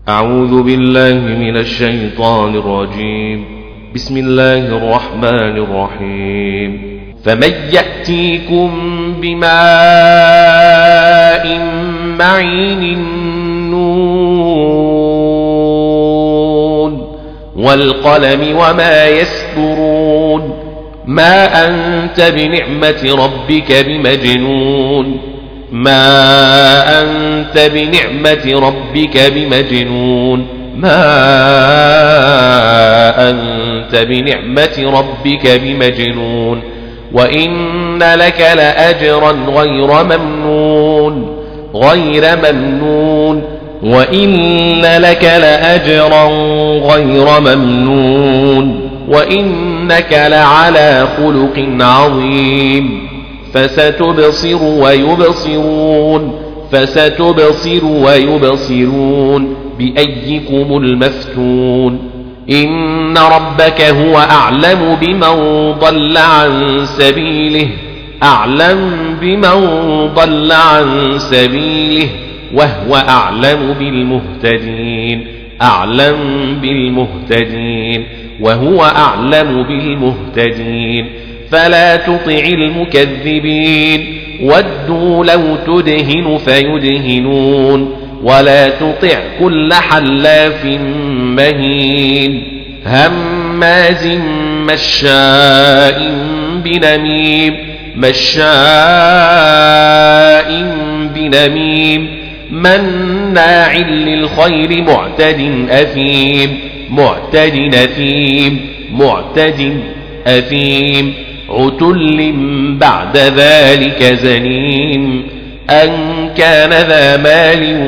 أعوذ بالله من الشيطان الرجيم. بسم الله الرحمن الرحيم. فمن يأتيكم بماء معين نون والقلم وما يسطرون ما أنت بنعمة ربك بمجنون ما أنت بنعمة ربك بمجنون ما أنت بنعمة ربك بمجنون وإن لك لأجرا غير ممنون وإن لك لأجرا غير ممنون وإنك لعلى خلق عظيم فستبصر ويبصرون بأيكم المفتون إن ربك هو أعلم بمن ضل عن سبيله وهو أعلم بالمهتدين فلا تطع المكذبين ودوا لو تدهن فيدهنون ولا تطع كل حلاف مهين هماز مشاء بنميم مناع للخير معتد أثيم عتل بعد ذلك زنيم أن كان ذا مال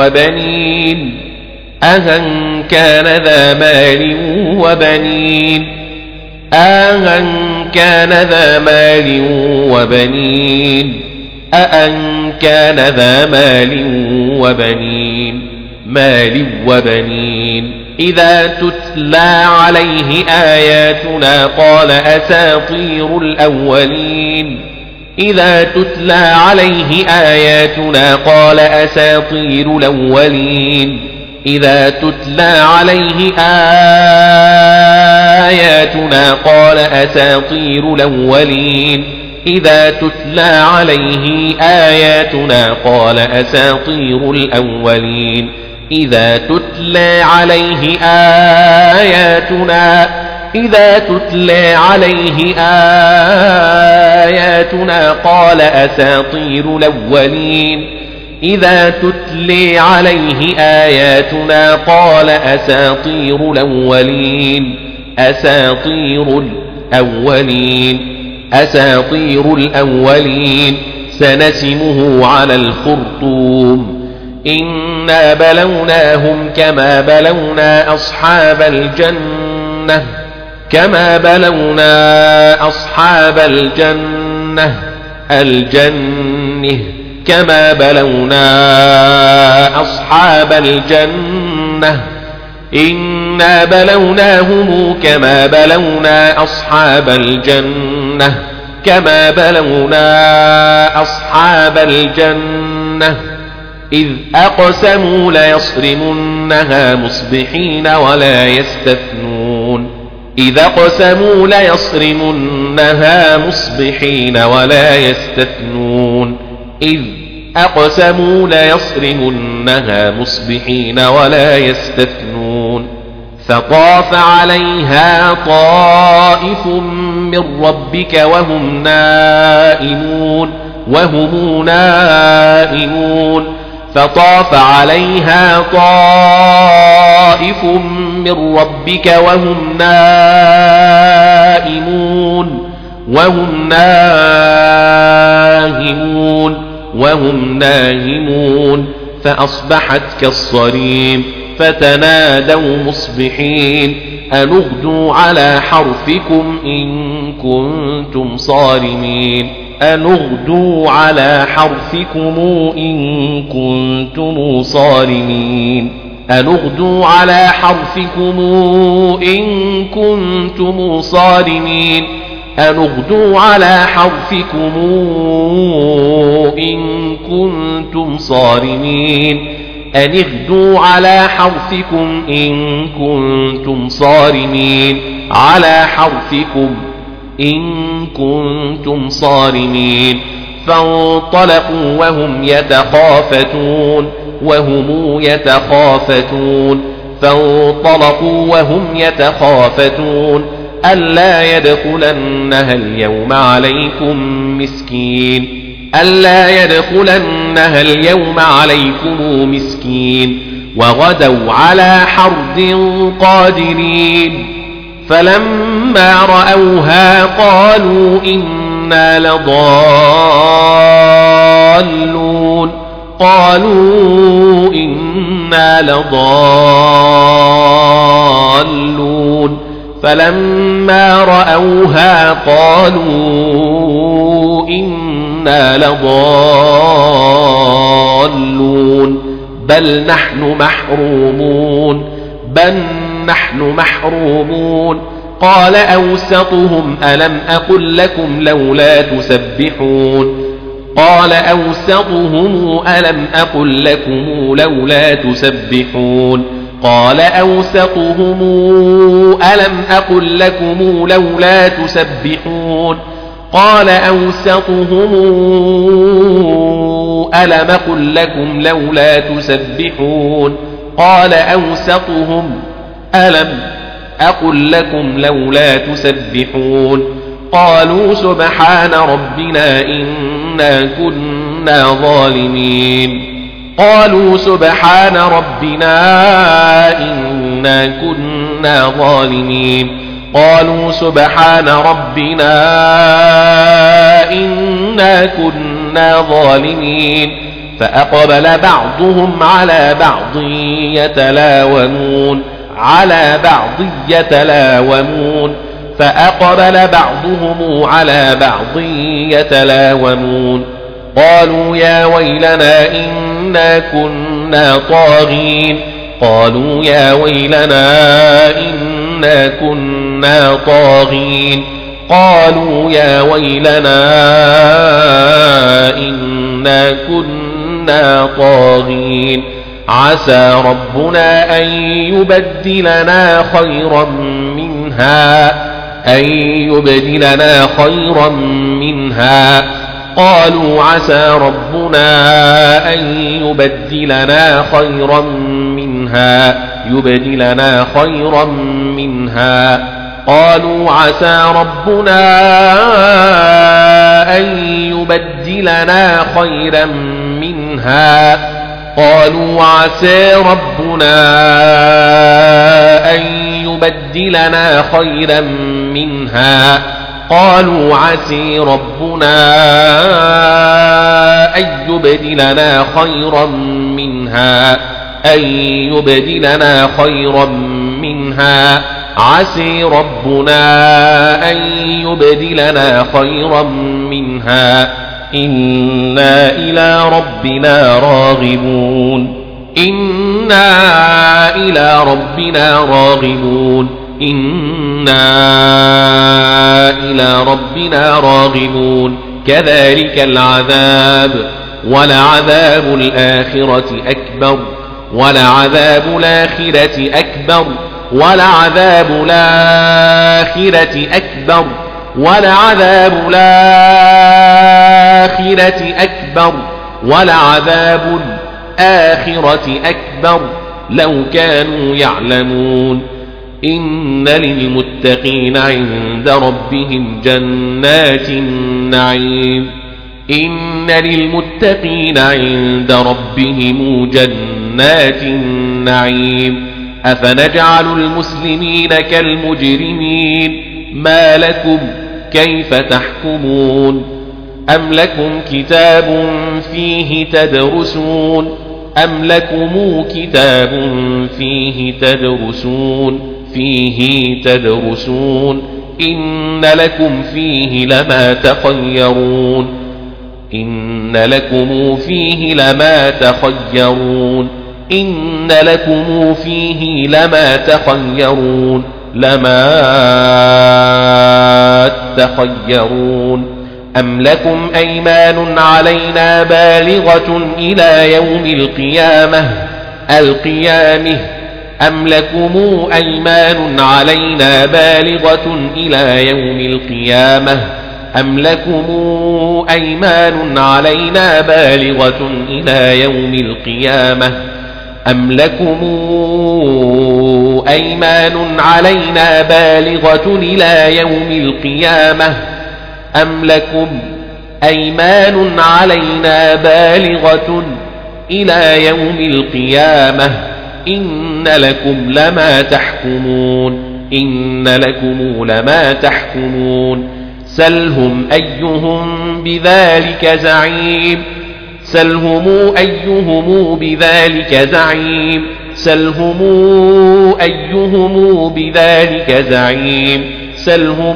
وبنين إذا تتلى عليه آياتنا قال أساطير الأولين إذا تتلى عليه آياتنا قال أساطير الأولين سنسمه على الخرطوم إنا بلوناهم كما بلونا أصحاب الجنة إنا بلوناهم كما بلونا أصحاب الجنة إذ أقسموا ليصرمنها مصبحين ولا يستثنون فطاف عليها طائف من ربك وهم نائمون فطاف عليها طائف من ربك وهم نائمون فأصبحت كالصريم فتنادوا مصبحين أن اغدوا على حرثكم إن كنتم صارمين أن اغدوا على حرثكم إن كنتم صارمين أن اغدوا على حرثكم إن كنتم صارمين على حرثكم إن كنتم صارمين فانطلقوا وهم يتخافتون فانطلقوا وهم يتخافتون ألا يدخلنها اليوم عليكم مسكين وغدوا على حرد قادرين فلما رأوها قالوا إنا لضالون فلما رأوها قالوا إنا لضالون بل نحن محرومون قال أوسطهم ألم أقل لكم لولا تسبحون قال أوسطهم ألم أقل لكم لولا تسبحون قال أوسطهم ألم أقل لكم لولا تسبحون قال أوسطهم ألم أقل لكم لولا تسبحون قالوا سبحان ربنا إنا كنا ظالمين قالوا سبحان ربنا إنا كنا ظالمين قالوا سبحان ربنا إنا كنا ظالمين فأقبل بعضهم على بعض يتلاومون قالوا يا ويلنا إنا كنا طاغين قالوا يا ويلنا إنا كنا طاغين قالوا يا ويلنا إنا كنا طاغين عسى ربنا أن يبدلنا خيرا منها قالوا عسى ربنا أن يبدلنا خيرا منها قالوا عسى ربنا أن يبدلنا خيرا منها قالوا عسى ربنا أن يبدلنا خيرا منها قالوا عسى ربنا أن يبدلنا خيرا منها عسى ربنا أن يبدلنا خيرا منها إنا إلى ربنا راغبون كذلك العذاب ولعذاب الآخرة أكبر ولعذاب الآخرة أكبر لو كانوا يعلمون إن للمتقين عند ربهم جنات النعيم أفنجعل المسلمين كالمجرمين ما لكم كيف تحكمون أم لكم كتاب فيه تدرسون إن لكم فيه لما تخيرون أم لكم أيمان علينا بالغة إلى يوم القيامة القيامة أم لكم أيمان علينا بالغة إلى يوم القيامة أم لكم أيمان علينا بالغة إلى يوم القيامة أم لكم أيمان علينا بالغة إلى يوم القيامة أم لكم أيمان علينا بالغة إلى يوم القيامة إن لكم لما تحكمون إن لكم لما تحكمون سلهم أيهم بذلك زعيم سلهم أيهم بذلك زعيم سلهم أيهم بذلك زعيم سلهم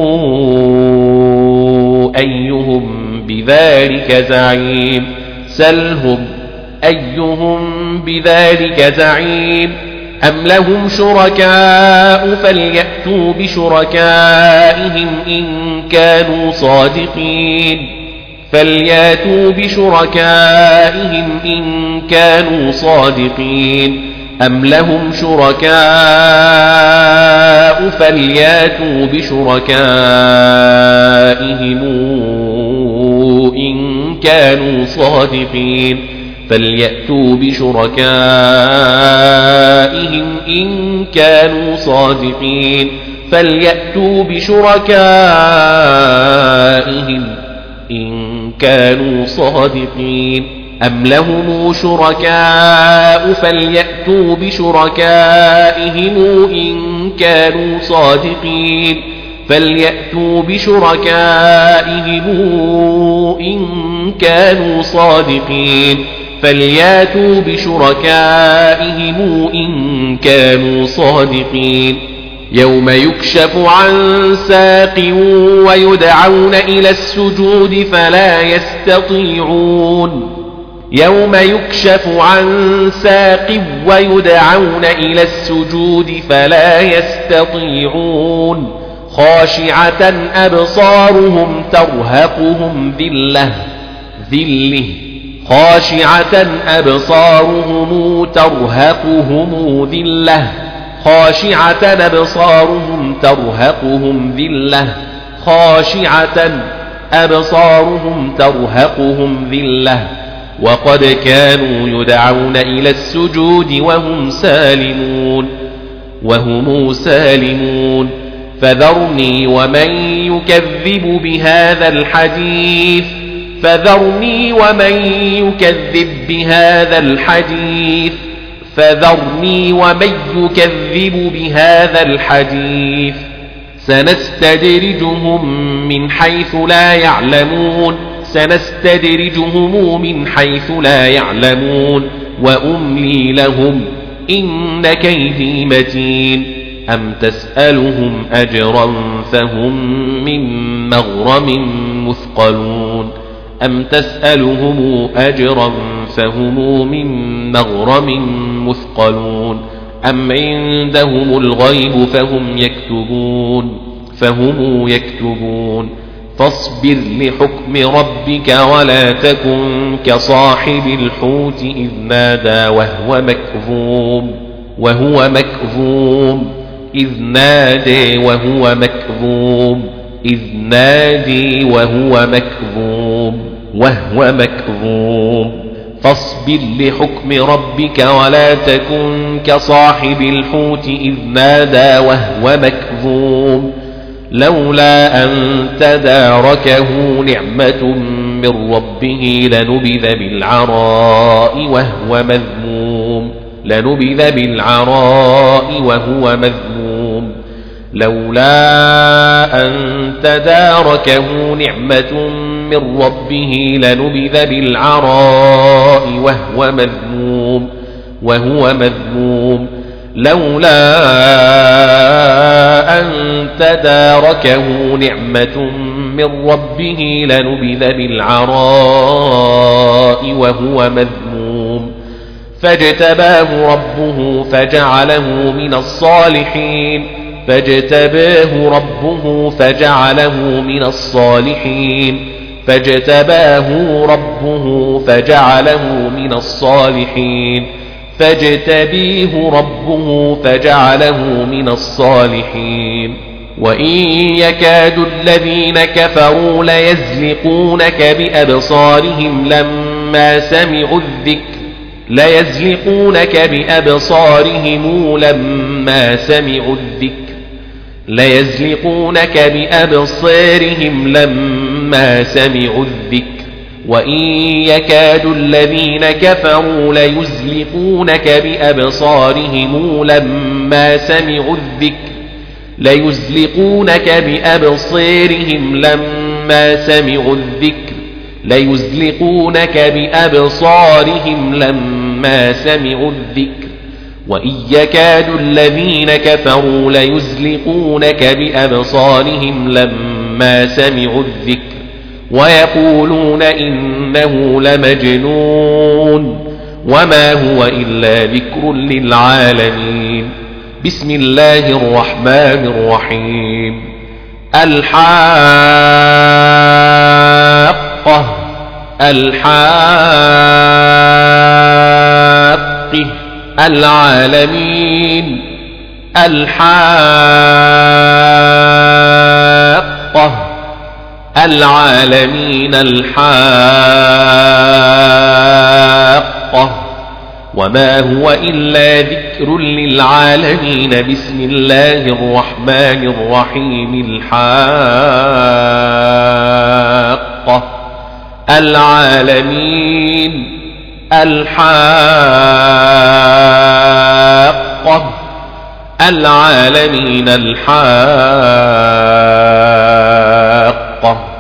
أيهم بذلك زعيم سلهم أيهم بذلك زعيم أم لهم شركاء فليأتوا بشركائهم إن كانوا صادقين فليأتوا بشركائهم إن كانوا صادقين أم لهم شركاء فليأتوا بشركائهم إن كانوا صادقين فليأتوا بشركائهم إن كانوا صادقين فليأتوا بشركائهم إن كانوا صادقين أم لهم شركاء فليأتوا بشركائهم إن كانوا صادقين فليأتوا بشركائهم إن كانوا صادقين فليأتوا بشركائهم إن كانوا صادقين يوم يكشف عن ساق ويدعون إلى السجود فلا يستطيعون يوم يكشف عن ساق ويدعون إلى السجود فلا يستطيعون خاشعة أبصارهم ترهقهم ذلة خاشعة أبصارهم ترهقهم ذلة خاشعة أبصارهم ترهقهم ذلة خاشعة أبصارهم ترهقهم ذلة وقد كانوا يدعون إلى السجود وهم سالمون فذرني ومن يكذب بهذا الحديث فذرني ومن يكذب بهذا الحديث سنستدرجهم من حيث لا يعلمون وأملي لهم إن كيدي متين أم تسألهم أجرا فهم من مغرم مثقلون أم عندهم الغيب فهم يكتبون فاصبر لحكم ربك ولا تكن كصاحب الحوت إذ نادى وهو مكظوم إذ نادي وهو مكظوم فاصبر لحكم ربك ولا تكن كصاحب الحوت إذ نادى وهو مكظوم لولا أن تداركه نعمة من ربه لنبذ بالعراء وهو مذموم لولا أن تداركه نعمة من ربه لنبذ بالعراء وهو مذموم لولا أن تداركه نعمة من ربه لنبذ بالعراء وهو مذموم فاجتباه ربه فجعله من الصالحين فاجتبيه ربه فجعله من الصالحين وإن يكاد الذين كفروا ليزلقونك بأبصارهم لما سمعوا الذكر وإن يكاد الذين كفروا ليزلقونك بأبصارهم لما سمعوا الذكر وإن يكاد الذين كفروا ليزلقونك بأبصارهم لما سمعوا الذكر ويقولون إنه لمجنون وما هو إلا ذكر للعالمين. بسم الله الرحمن الرحيم. الحاقة العالمين. الحاقة الحاقة وما هو إلا ذكر للعالمين. بسم الله الرحمن الرحيم. الحاقة العالمين. الحاقة العالمين. الحاقة